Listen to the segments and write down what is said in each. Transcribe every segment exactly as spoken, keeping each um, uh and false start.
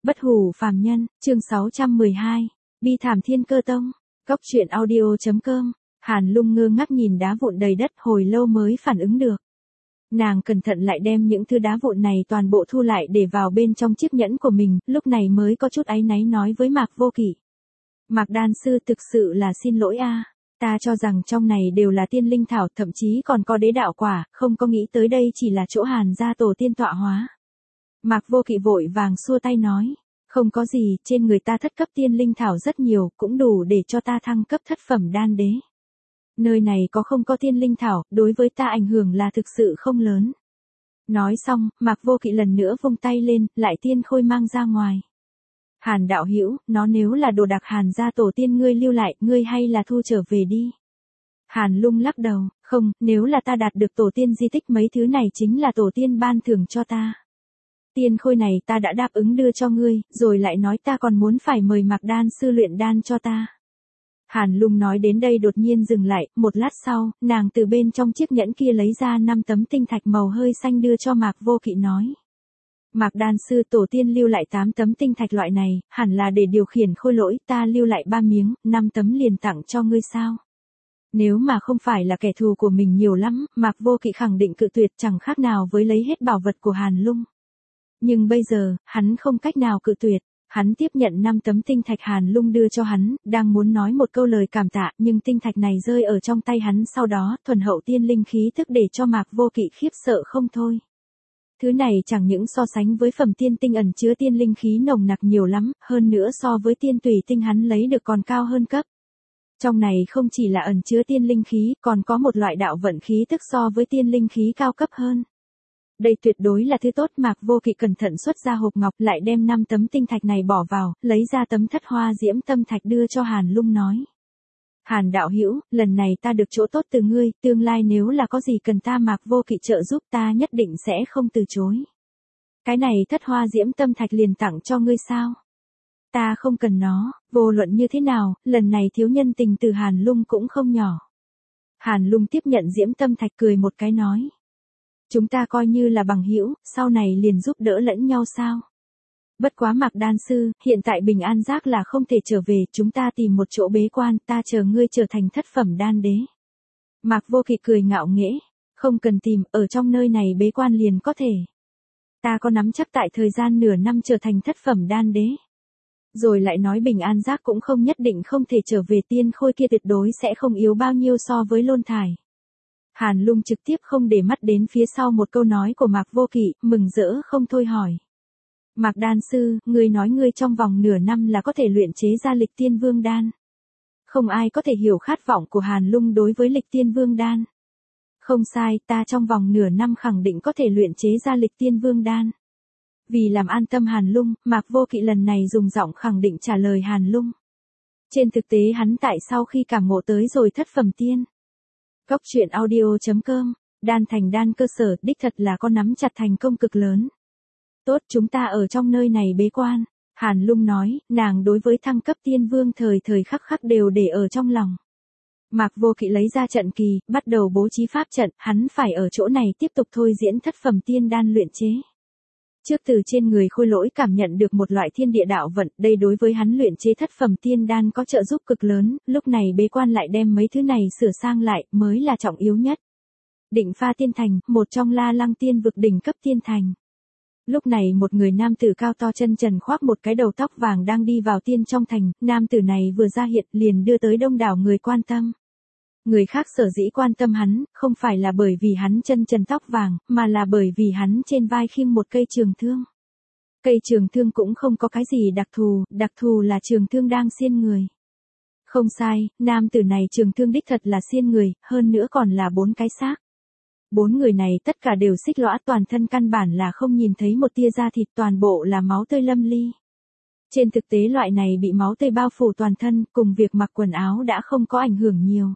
Bất hủ phàm nhân, chương sáu trăm mười hai, bi thảm thiên cơ tông, cốc truyện audio chấm com, Hàn Lung ngơ ngác nhìn đá vụn đầy đất hồi lâu mới phản ứng được. Nàng cẩn thận lại đem những thứ đá vụn này toàn bộ thu lại để vào bên trong chiếc nhẫn của mình, lúc này mới có chút áy náy nói với Mạc Vô Kỵ. Mạc đan sư thực sự là xin lỗi a, ta cho rằng trong này đều là tiên linh thảo, thậm chí còn có đế đạo quả, không có nghĩ tới đây chỉ là chỗ Hàn gia tổ tiên tọa hóa. Mạc Vô Kỵ vội vàng xua tay nói, không có gì, trên người ta thất cấp tiên linh thảo rất nhiều, cũng đủ để cho ta thăng cấp thất phẩm đan đế. Nơi này có không có tiên linh thảo, đối với ta ảnh hưởng là thực sự không lớn. Nói xong, Mạc Vô Kỵ lần nữa vung tay lên, lại tiên khôi mang ra ngoài. Hàn đạo hữu, nó nếu là đồ đặc Hàn gia tổ tiên ngươi lưu lại, ngươi hay là thu trở về đi. Hàn Lung lắc đầu, không, nếu là ta đạt được tổ tiên di tích mấy thứ này chính là tổ tiên ban thưởng cho ta. Tiên khôi này ta đã đáp ứng đưa cho ngươi, rồi lại nói ta còn muốn phải mời Mạc đan sư luyện đan cho ta. Hàn Lung nói đến đây đột nhiên dừng lại, một lát sau, nàng từ bên trong chiếc nhẫn kia lấy ra năm tấm tinh thạch màu hơi xanh đưa cho Mạc Vô Kỵ nói. Mạc đan sư tổ tiên lưu lại tám tấm tinh thạch loại này, hẳn là để điều khiển khôi lỗi, ta lưu lại ba miếng, năm tấm liền tặng cho ngươi sao. Nếu mà không phải là kẻ thù của mình nhiều lắm, Mạc Vô Kỵ khẳng định cự tuyệt chẳng khác nào với lấy hết bảo vật của Hàn Lung. Nhưng bây giờ, hắn không cách nào cự tuyệt. Hắn tiếp nhận năm tấm tinh thạch Hàn Lung đưa cho hắn, đang muốn nói một câu lời cảm tạ, nhưng tinh thạch này rơi ở trong tay hắn sau đó, thuần hậu tiên linh khí tức để cho Mạc Vô Kỵ khiếp sợ không thôi. Thứ này chẳng những so sánh với phẩm tiên tinh ẩn chứa tiên linh khí nồng nặc nhiều lắm, hơn nữa so với tiên tùy tinh hắn lấy được còn cao hơn cấp. Trong này không chỉ là ẩn chứa tiên linh khí, còn có một loại đạo vận khí tức so với tiên linh khí cao cấp hơn. Đây tuyệt đối là thứ tốt. Mạc Vô Kỵ cẩn thận xuất ra hộp ngọc, lại đem năm tấm tinh thạch này bỏ vào, lấy ra tấm thất hoa diễm tâm thạch đưa cho Hàn Lung nói. Hàn đạo hữu, lần này ta được chỗ tốt từ ngươi, tương lai nếu là có gì cần ta Mạc Vô Kỵ trợ giúp ta nhất định sẽ không từ chối. Cái này thất hoa diễm tâm thạch liền tặng cho ngươi sao? Ta không cần nó, vô luận như thế nào, lần này thiếu nhân tình từ Hàn Lung cũng không nhỏ. Hàn Lung tiếp nhận diễm tâm thạch cười một cái nói. Chúng ta coi như là bằng hữu, sau này liền giúp đỡ lẫn nhau sao? Bất quá Mạc đan sư, hiện tại Bình An Giác là không thể trở về, chúng ta tìm một chỗ bế quan, ta chờ ngươi trở thành thất phẩm đan đế. Mạc Vô Kỵ cười ngạo nghễ, không cần tìm, ở trong nơi này bế quan liền có thể. Ta có nắm chắc tại thời gian nửa năm trở thành thất phẩm đan đế. Rồi lại nói Bình An Giác cũng không nhất định không thể trở về, tiên khôi kia tuyệt đối sẽ không yếu bao nhiêu so với Lôn Thải. Hàn Lung trực tiếp không để mắt đến phía sau một câu nói của Mạc Vô Kỵ, mừng rỡ không thôi hỏi. Mạc đan sư, ngươi nói ngươi trong vòng nửa năm là có thể luyện chế ra lịch tiên vương đan. Không ai có thể hiểu khát vọng của Hàn Lung đối với lịch tiên vương đan. Không sai, ta trong vòng nửa năm khẳng định có thể luyện chế ra lịch tiên vương đan. Vì làm an tâm Hàn Lung, Mạc Vô Kỵ lần này dùng giọng khẳng định trả lời Hàn Lung. Trên thực tế hắn tại sau khi cảm ngộ tới rồi thất phẩm tiên. Cốc truyện audio chấm com, đan thành đan cơ sở, đích thật là có nắm chặt thành công cực lớn. Tốt, chúng ta ở trong nơi này bế quan. Hàn Lung nói, nàng đối với thăng cấp tiên vương thời thời khắc khắc đều để ở trong lòng. Mạc Vô Kỵ lấy ra trận kỳ, bắt đầu bố trí pháp trận, hắn phải ở chỗ này tiếp tục thôi diễn thất phẩm tiên đan luyện chế. Trước từ trên người khôi lỗi cảm nhận được một loại thiên địa đạo vận, đây đối với hắn luyện chế thất phẩm tiên đan có trợ giúp cực lớn, lúc này bế quan lại đem mấy thứ này sửa sang lại, mới là trọng yếu nhất. Định Pha Tiên Thành, một trong La Lăng Tiên vực đỉnh cấp tiên thành. Lúc này một người nam tử cao to chân trần khoác một cái đầu tóc vàng đang đi vào tiên trong thành, nam tử này vừa ra hiện liền đưa tới đông đảo người quan tâm. Người khác sở dĩ quan tâm hắn, không phải là bởi vì hắn chân trần tóc vàng, mà là bởi vì hắn trên vai khiêng một cây trường thương. Cây trường thương cũng không có cái gì đặc thù, đặc thù là trường thương đang xiên người. Không sai, nam tử này trường thương đích thật là xiên người, hơn nữa còn là bốn cái xác. Bốn người này tất cả đều xích lõa, toàn thân căn bản là không nhìn thấy một tia da thịt, toàn bộ là máu tươi lâm ly. Trên thực tế loại này bị máu tươi bao phủ toàn thân, cùng việc mặc quần áo đã không có ảnh hưởng nhiều.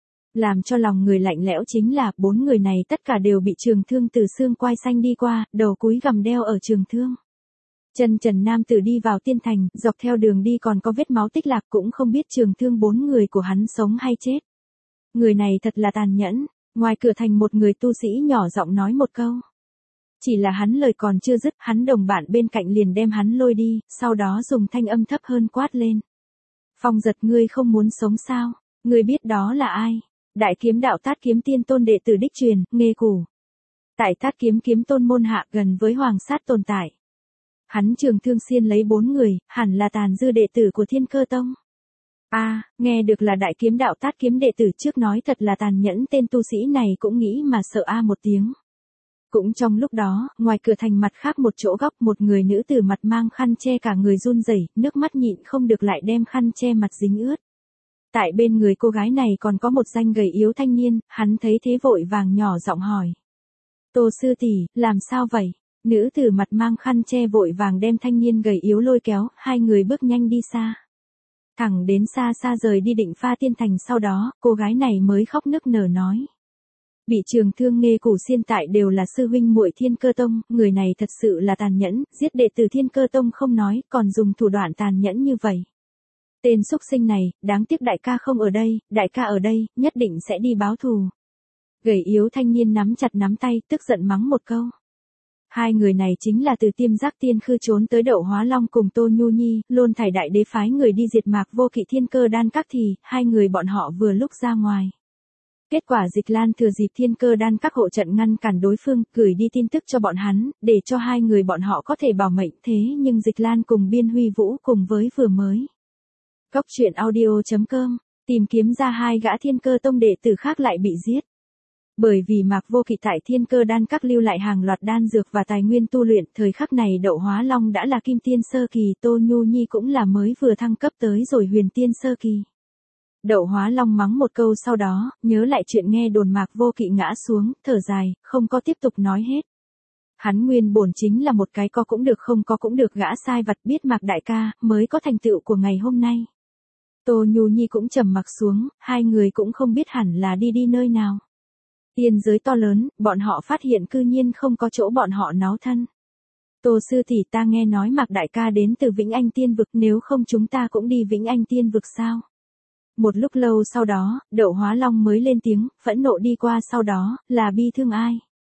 Làm cho lòng người lạnh lẽo chính là, bốn người này tất cả đều bị trường thương từ xương quai xanh đi qua, đầu cúi gằm đeo ở trường thương. Chân trần nam tử đi vào tiên thành, dọc theo đường đi còn có vết máu tích lạc, cũng không biết trường thương bốn người của hắn sống hay chết. Người này thật là tàn nhẫn. Ngoài cửa thành một người tu sĩ nhỏ giọng nói một câu. Chỉ là hắn lời còn chưa dứt, hắn đồng bạn bên cạnh liền đem hắn lôi đi, sau đó dùng thanh âm thấp hơn quát lên. Phong Giật, ngươi không muốn sống sao? Ngươi biết đó là ai? Đại kiếm đạo Tát Kiếm Tiên Tôn đệ tử đích truyền, Nghê Củ. Tại Tát Kiếm kiếm tôn môn hạ gần với Hoàng Sát tồn tại. Hắn trường thương xiên lấy bốn người, hẳn là tàn dư đệ tử của Thiên Cơ Tông. A, à, nghe được là đại kiếm đạo Tát Kiếm đệ tử trước nói thật là tàn nhẫn, tên tu sĩ này cũng nghĩ mà sợ a một tiếng. Cũng trong lúc đó, ngoài cửa thành mặt khác một chỗ góc, một người nữ tử mặt mang khăn che cả người run rẩy, nước mắt nhịn không được lại đem khăn che mặt dính ướt. Tại bên người cô gái này còn có một danh gầy yếu thanh niên, hắn thấy thế vội vàng nhỏ giọng hỏi. Tô sư tỷ, làm sao vậy? Nữ tử mặt mang khăn che vội vàng đem thanh niên gầy yếu lôi kéo, hai người bước nhanh đi xa. Thẳng đến xa xa rời đi Định Pha Tiên Thành, sau đó, cô gái này mới khóc nức nở nói. Bị trường thương Nghê Củ xiên tại đều là sư huynh muội Thiên Cơ Tông, người này thật sự là tàn nhẫn, giết đệ tử Thiên Cơ Tông không nói, còn dùng thủ đoạn tàn nhẫn như vậy. Tên xúc sinh này, đáng tiếc đại ca không ở đây, đại ca ở đây, nhất định sẽ đi báo thù. Gầy yếu thanh niên nắm chặt nắm tay, tức giận mắng một câu. Hai người này chính là từ Tiêm Giác Tiên Khư trốn tới Đậu Hóa Long cùng Tô Nhu Nhi, luôn thải đại đế phái người đi diệt Mạc Vô Kỵ Thiên Cơ Đan Các thì, hai người bọn họ vừa lúc ra ngoài. Kết quả Dịch Lan thừa dịp Thiên Cơ Đan Các hộ trận ngăn cản đối phương, gửi đi tin tức cho bọn hắn, để cho hai người bọn họ có thể bảo mệnh, thế nhưng Dịch Lan cùng Biên Huy Vũ cùng với vừa mới. Cốc truyện audio chấm com, tìm kiếm ra hai gã Thiên Cơ Tông đệ tử khác lại bị giết. Bởi vì Mạc Vô Kỵ tại Thiên Cơ Đan Các lưu lại hàng loạt đan dược và tài nguyên tu luyện, thời khắc này Đậu Hóa Long đã là Kim Tiên Sơ Kỳ, Tô Nhu Nhi cũng là mới vừa thăng cấp tới rồi Huyền Tiên Sơ Kỳ. Đậu Hóa Long mắng một câu sau đó, nhớ lại chuyện nghe đồn Mạc Vô Kỵ ngã xuống, thở dài, không có tiếp tục nói hết. Hắn nguyên bổn chính là một cái có cũng được không có cũng được gã sai vặt, biết Mạc đại ca, mới có thành tựu của ngày hôm nay. Tô Nhu Nhi cũng trầm mặc xuống, hai người cũng không biết hẳn là đi đi nơi nào. Tiên giới to lớn, bọn họ phát hiện cư nhiên không có chỗ bọn họ náo thân. Tô sư tỷ, ta nghe nói Mạc đại ca đến từ Vĩnh Anh Tiên Vực, nếu không chúng ta cũng đi Vĩnh Anh Tiên Vực sao? Một lúc lâu sau đó, Đậu Hóa Long mới lên tiếng, phẫn nộ đi qua, sau đó, là bi thương ai?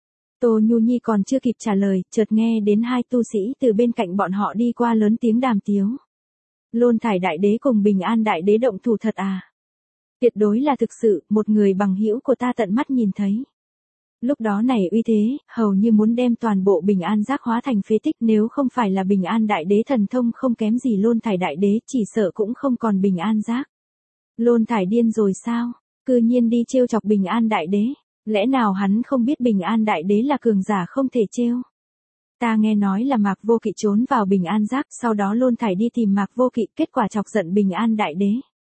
Tô Nhu Nhi còn chưa kịp trả lời, chợt nghe đến hai tu sĩ từ bên cạnh bọn họ đi qua lớn tiếng đàm tiếu. Lôn thải đại đế cùng Bình An đại đế động thủ thật à? Tuyệt đối là thực sự, một người bằng hữu của ta tận mắt nhìn thấy. Lúc đó này uy thế, hầu như muốn đem toàn bộ Bình An Giác hóa thành phế tích, nếu không phải là Bình An đại đế thần thông không kém gì Lôn thải đại đế, chỉ sợ cũng không còn Bình An Giác. Lôn thải điên rồi sao? Cư nhiên đi trêu chọc Bình An đại đế, lẽ nào hắn không biết Bình An đại đế là cường giả không thể trêu? Ta nghe nói là Mạc Vô Kỵ trốn vào Bình An Giác, sau đó Lôn thải đi tìm Mạc Vô Kỵ, kết quả chọc giận Bình An đại đế.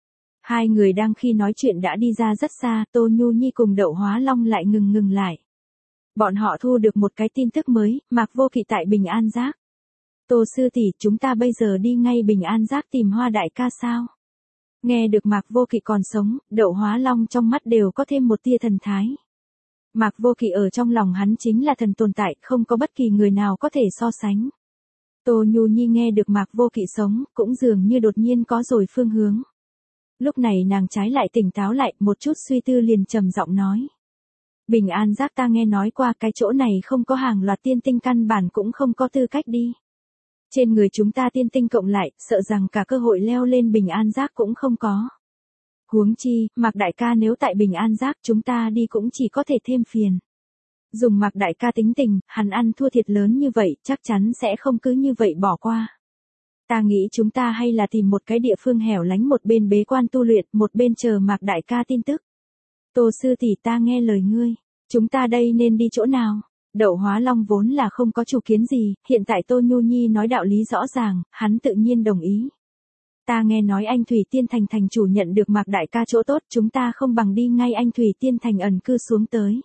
Hai người đang khi nói chuyện đã đi ra rất xa, Tô Nhu Nhi cùng Đậu Hóa Long lại ngừng ngừng lại. Bọn họ thu được một cái tin tức mới, Mạc Vô Kỵ tại Bình An Giác. Tô sư tỷ, chúng ta bây giờ đi ngay Bình An Giác tìm Hoa đại ca sao? Nghe được Mạc Vô Kỵ còn sống, Đậu Hóa Long trong mắt đều có thêm một tia thần thái. Mạc Vô Kỵ ở trong lòng hắn chính là thần tồn tại, không có bất kỳ người nào có thể so sánh. Tô Nhu Nhi nghe được Mạc Vô Kỵ sống, cũng dường như đột nhiên có rồi phương hướng. Lúc này nàng trái lại tỉnh táo lại, một chút suy tư liền trầm giọng nói. Bình An Giác ta nghe nói qua, cái chỗ này không có hàng loạt tiên tinh căn bản cũng không có tư cách đi. Trên người chúng ta tiên tinh cộng lại, sợ rằng cả cơ hội leo lên Bình An Giác cũng không có. Huống chi, Mạc đại ca nếu tại Bình An Giác chúng ta đi cũng chỉ có thể thêm phiền. Dùng Mạc đại ca tính tình, hắn ăn thua thiệt lớn như vậy, chắc chắn sẽ không cứ như vậy bỏ qua. Ta nghĩ chúng ta hay là tìm một cái địa phương hẻo lánh, một bên bế quan tu luyện, một bên chờ Mạc đại ca tin tức. Tô sư tỷ, ta nghe lời ngươi, chúng ta đây nên đi chỗ nào? Đậu Hóa Long vốn là không có chủ kiến gì, hiện tại Tô Nhu Nhi nói đạo lý rõ ràng, hắn tự nhiên đồng ý. Ta nghe nói Anh Thủy Tiên Thành thành chủ nhận được Mạc đại ca chỗ tốt, chúng ta không bằng đi ngay Anh Thủy Tiên Thành ẩn cư xuống tới.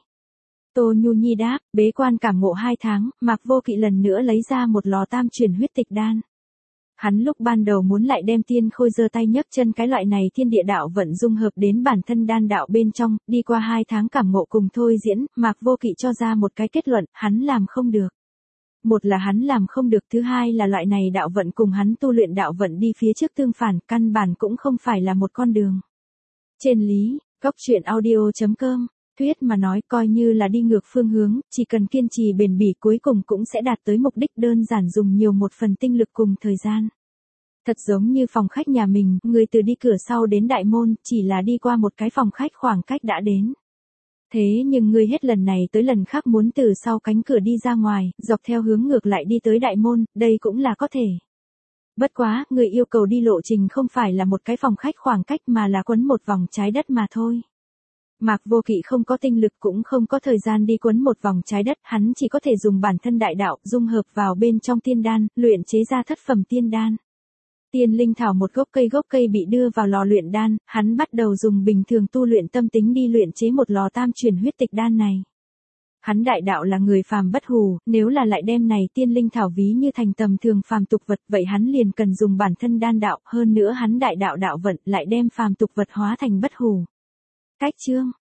Tô Nhu Nhi đáp, bế quan cảm ngộ hai tháng, Mạc Vô Kỵ lần nữa lấy ra một lò tam truyền huyết tịch đan. Hắn lúc ban đầu muốn lại đem tiên khôi giơ tay nhấc chân cái loại này thiên địa đạo vận dung hợp đến bản thân đan đạo bên trong, đi qua hai tháng cảm ngộ cùng thôi diễn, Mạc Vô Kỵ cho ra một cái kết luận, hắn làm không được. Một là hắn làm không được, thứ hai là loại này đạo vận cùng hắn tu luyện đạo vận đi phía trước tương phản, căn bản cũng không phải là một con đường. Trên lý, cốc truyện audio chấm com thuyết mà nói coi như là đi ngược phương hướng, chỉ cần kiên trì bền bỉ cuối cùng cũng sẽ đạt tới mục đích đơn giản dùng nhiều một phần tinh lực cùng thời gian. Thật giống như phòng khách nhà mình, người từ đi cửa sau đến đại môn, chỉ là đi qua một cái phòng khách khoảng cách đã đến. Thế nhưng ngươi hết lần này tới lần khác muốn từ sau cánh cửa đi ra ngoài, dọc theo hướng ngược lại đi tới đại môn, đây cũng là có thể. Bất quá, người yêu cầu đi lộ trình không phải là một cái phòng khách khoảng cách mà là quấn một vòng trái đất mà thôi. Mạc Vô Kỵ không có tinh lực cũng không có thời gian đi quấn một vòng trái đất, hắn chỉ có thể dùng bản thân đại đạo, dung hợp vào bên trong tiên đan, luyện chế ra thất phẩm tiên đan. Tiên linh thảo một gốc cây gốc cây bị đưa vào lò luyện đan, hắn bắt đầu dùng bình thường tu luyện tâm tính đi luyện chế một lò tam chuyển huyết tịch đan này. Hắn đại đạo là người phàm bất hủ, nếu là lại đem này tiên linh thảo ví như thành tầm thường phàm tục vật, vậy hắn liền cần dùng bản thân đan đạo, hơn nữa hắn đại đạo đạo vận lại đem phàm tục vật hóa thành bất hủ. Cách chương